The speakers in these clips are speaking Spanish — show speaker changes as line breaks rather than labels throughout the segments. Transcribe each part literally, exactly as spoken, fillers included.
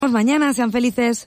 Mañana, sean felices.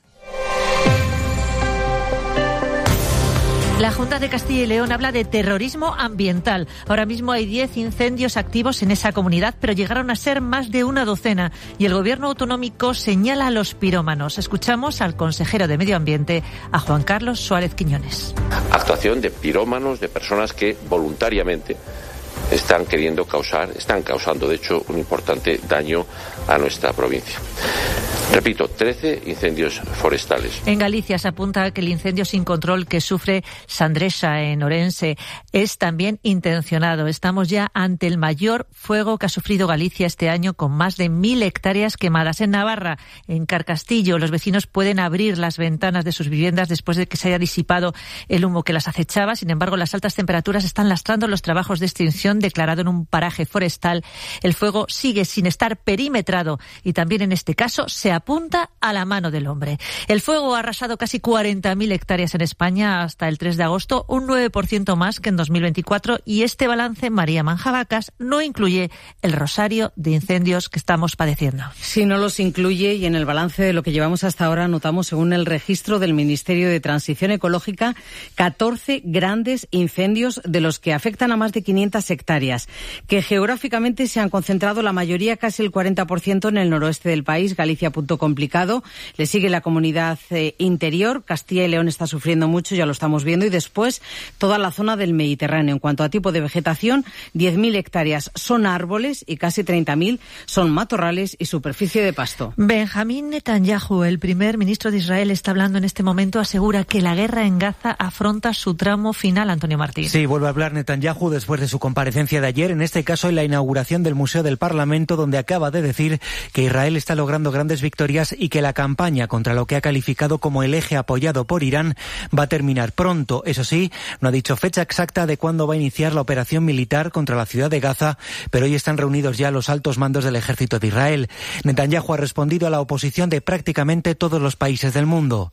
La Junta de Castilla y León habla de terrorismo ambiental. Ahora mismo hay diez incendios activos en esa comunidad, pero llegaron a ser más de una docena. Y el gobierno autonómico señala a los pirómanos. Escuchamos al consejero de Medio Ambiente, a Juan Carlos Suárez Quiñones.
Actuación de pirómanos, de personas que voluntariamente están queriendo causar, están causando de hecho un importante daño a nuestra provincia. Repito, trece incendios forestales.
En Galicia se apunta que el incendio sin control que sufre Sandresa en Orense es también intencionado. Estamos ya ante el mayor fuego que ha sufrido Galicia este año, con más de mil hectáreas quemadas. En Navarra, en Carcastillo, los vecinos pueden abrir las ventanas de sus viviendas después de que se haya disipado el humo que las acechaba. Sin embargo, las altas temperaturas están lastrando los trabajos de extinción. Declarado en un paraje forestal, el fuego sigue sin estar perimetrado y también en este caso se apunta a la mano del hombre. El fuego ha arrasado casi cuarenta mil hectáreas en España hasta el tres de agosto, un nueve por ciento más que en dos mil veinticuatro, y este balance, María Manjabacas, no incluye el rosario de incendios que estamos padeciendo.
Sí, no los incluye, y en el balance de lo que llevamos hasta ahora notamos, según el registro del Ministerio de Transición Ecológica, catorce grandes incendios, de los que afectan a más de quinientas hectáreas, que geográficamente se han concentrado la mayoría, casi el cuarenta por ciento, en el noroeste del país. Galicia, punto complicado. Le sigue la comunidad eh, interior. Castilla y León está sufriendo mucho, ya lo estamos viendo. Y después toda la zona del Mediterráneo. En cuanto a tipo de vegetación, diez mil hectáreas son árboles y casi treinta mil son matorrales y superficie de pasto.
Benjamín Netanyahu, el primer ministro de Israel, está hablando en este momento. Asegura que la guerra en Gaza afronta su tramo final. Antonio Martín.
Sí, vuelve a hablar Netanyahu después de su comparecencia de ayer, en este caso en la inauguración del Museo del Parlamento, donde acaba de decir que Israel está logrando grandes victorias y que la campaña contra lo que ha calificado como el eje apoyado por Irán va a terminar pronto. Eso sí, no ha dicho fecha exacta de cuándo va a iniciar la operación militar contra la ciudad de Gaza, pero hoy están reunidos ya los altos mandos del ejército de Israel. Netanyahu ha respondido a la oposición de prácticamente todos los países del mundo.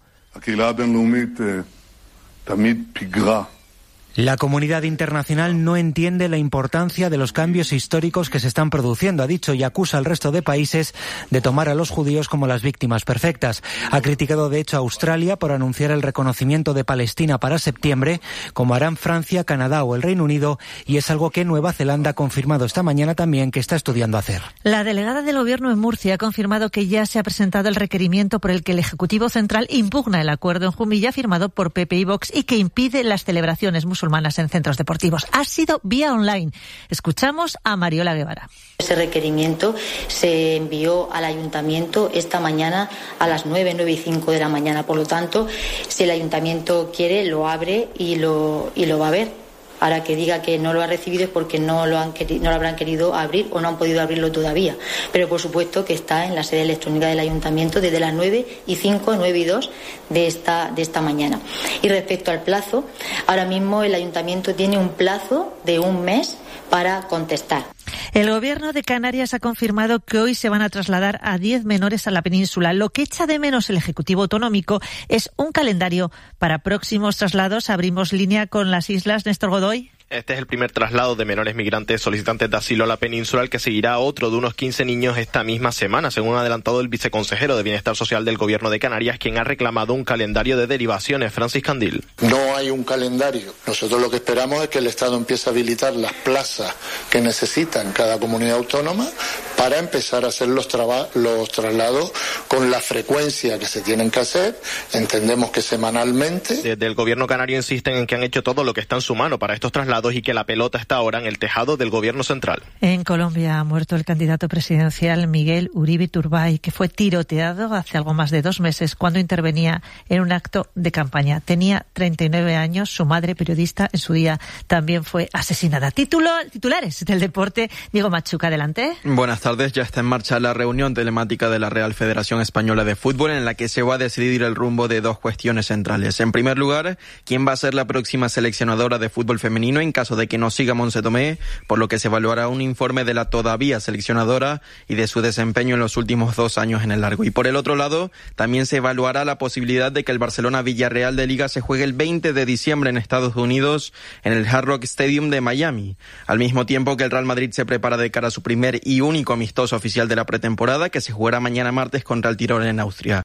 La comunidad internacional no entiende la importancia de los cambios históricos que se están produciendo, ha dicho, y acusa al resto de países de tomar a los judíos como las víctimas perfectas. Ha criticado, de hecho, a Australia por anunciar el reconocimiento de Palestina para septiembre, como harán Francia, Canadá o el Reino Unido, y es algo que Nueva Zelanda ha confirmado esta mañana también que está estudiando hacer.
La delegada del Gobierno en Murcia ha confirmado que ya se ha presentado el requerimiento por el que el Ejecutivo Central impugna el acuerdo en Jumilla firmado por P P y Vox y que impide las celebraciones musulmanas en centros deportivos. Ha sido vía online. Escuchamos a Mariola Guevara.
Ese requerimiento se envió al ayuntamiento esta mañana a las nueve, nueve y cinco de la mañana. Por lo tanto, si el ayuntamiento quiere, lo abre y lo, y lo va a ver. Ahora que diga que no lo ha recibido es porque no lo, han querido, no lo habrán querido abrir o no han podido abrirlo todavía. Pero por supuesto que está en la sede electrónica del ayuntamiento desde las nueve y cinco, nueve y dos de esta, de esta mañana. Y respecto al plazo, ahora mismo el ayuntamiento tiene un plazo de un mes para contestar.
El Gobierno de Canarias ha confirmado que hoy se van a trasladar a diez menores a la península. Lo que echa de menos el Ejecutivo Autonómico es un calendario para próximos traslados. Abrimos línea con las islas. Néstor Godoy.
Este es el primer traslado de menores migrantes solicitantes de asilo a la península, el que seguirá otro de unos quince niños esta misma semana, según ha adelantado el viceconsejero de Bienestar Social del Gobierno de Canarias, quien ha reclamado un calendario de derivaciones. Francis Candil.
No hay un calendario. Nosotros lo que esperamos es que el Estado empiece a habilitar las plazas que necesitan cada comunidad autónoma para empezar a hacer los, traba- los traslados con la frecuencia que se tienen que hacer. Entendemos que semanalmente.
Desde el Gobierno canario insisten en que han hecho todo lo que está en su mano para estos traslados y que la pelota está ahora en el tejado del Gobierno central.
En Colombia ha muerto el candidato presidencial Miguel Uribe Turbay, que fue tiroteado hace algo más de dos meses cuando intervenía en un acto de campaña. Tenía treinta y nueve años, su madre, periodista, en su día también fue asesinada. Título, titulares del deporte, Diego Machuca, adelante.
Buenas tardes, ya está en marcha la reunión telemática de la Real Federación Española de Fútbol, en la que se va a decidir el rumbo de dos cuestiones centrales. En primer lugar, ¿quién va a ser la próxima seleccionadora de fútbol femenino en en caso de que no siga Montse Tomé, por lo que se evaluará un informe de la todavía seleccionadora y de su desempeño en los últimos dos años en el largo. Y por el otro lado, también se evaluará la posibilidad de que el Barcelona-Villarreal de Liga se juegue el veinte de diciembre en Estados Unidos en el Hard Rock Stadium de Miami, al mismo tiempo que el Real Madrid se prepara de cara a su primer y único amistoso oficial de la pretemporada, que se jugará mañana martes contra el Tirol en Austria.